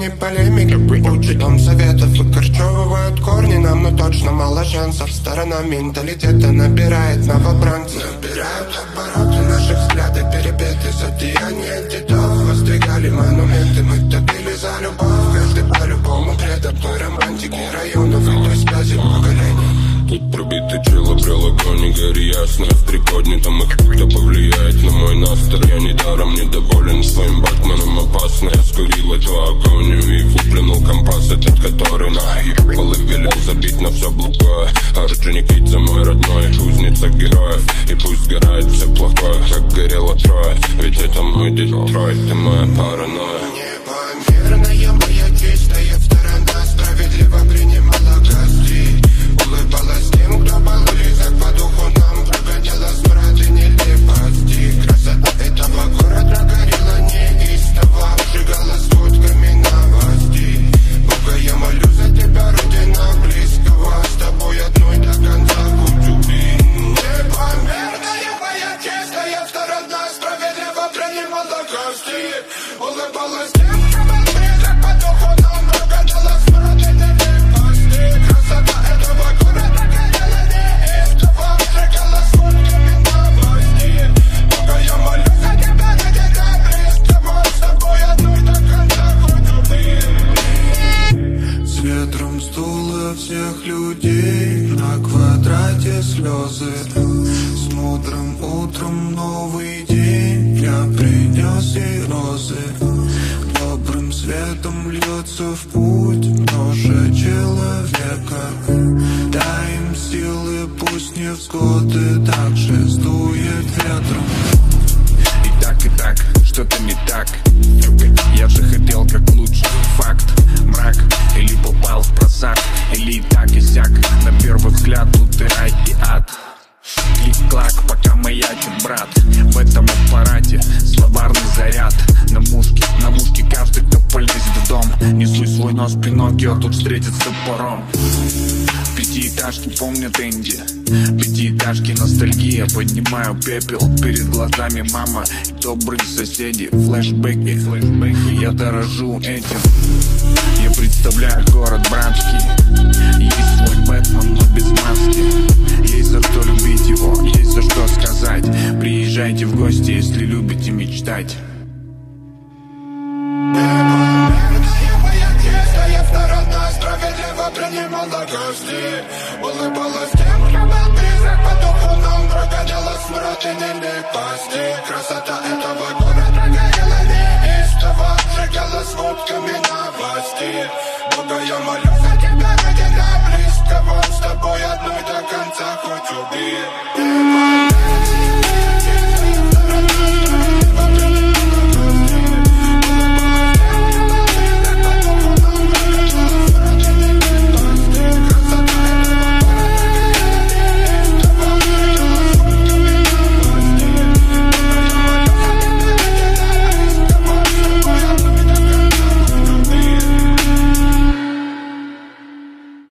не полемики. Учит он советов, выкорчевывают корни. Нам и точно мало шансов. Сторона менталитета набирает новобранцев. Набирают обороты, наши взгляды перебиты. Зодеяния дедов воздвигали монументы. Мы топили за любовь, каждый по-любому предок той романтики районов и той связи поколений. Тут пробитый чел обрел огонь, не гори ясно. В прикодне там их кто повлияет на мой настрой. Я недаром недоволен своим Батманом, опасно. Я скурил эту агонию и выплюнул компас этот, который наебал и велел забить на все благое. Орджоникидзе мой родной, кузница героев. И пусть сгорает все плохое, как горело трое. Ведь это мой Детройт, ты моя паранойя. Небо мирное, моя чистая сторона справедливо принимала гостей. Улыбалась тем, кто был близок по духу нам. Прогоняла смрад и нелепости. Красота этого города горела неистово, сжигала сводками новостей. Бога, я молю за тебя, родина близкого. С тобой одной до конца будь убит. Небо мирное, моя чистая сторона справедливо принимала гостей. Улыбалась тем, кто был близок по духу нам. Прогоняла смрад и нелепости. Красота этого города горела неистово, сжигала сводками новостей. Бога, я молю за тебя, родина близкого. С тобой одной до конца будь убит. С ветром сдуло всех людей, на квадрате слезы. С мудрым утром новый день, я принес ей розы. Добрым светом льется в путь ножа человека. Дай им силы, пусть невзгоды также сдует ветром. И так, что-то не так. Я же хотел как лучше. Факт, мрак, или попал в просак, или и так и сяк. На первый взгляд тут и рай, и ад. Клик-клак, пока маячит брат. В этом аппарате словарный заряд. На мушке каждый, кто полезет в дом. Несу свой нос, Пиноккио тут встретит с топором. Пятиэтажки помнят Энди. Пятиэтажки ностальгия. Поднимаю пепел, перед глазами мама и добрые соседи. Флэшбэки, я дорожу этим. Я представляю город братский. Есть свой Бэтмен, но без маски. Есть за что любить его, есть за что сказать. Приезжайте в гости, если любите мечтать. Справедливо принимала гостей. Улыбалась тем, кто был близок по духу нам. Прогоняла смрад и нелепости. Красота этого города горела неистово, сжигала сводками новостей. Бога, я молю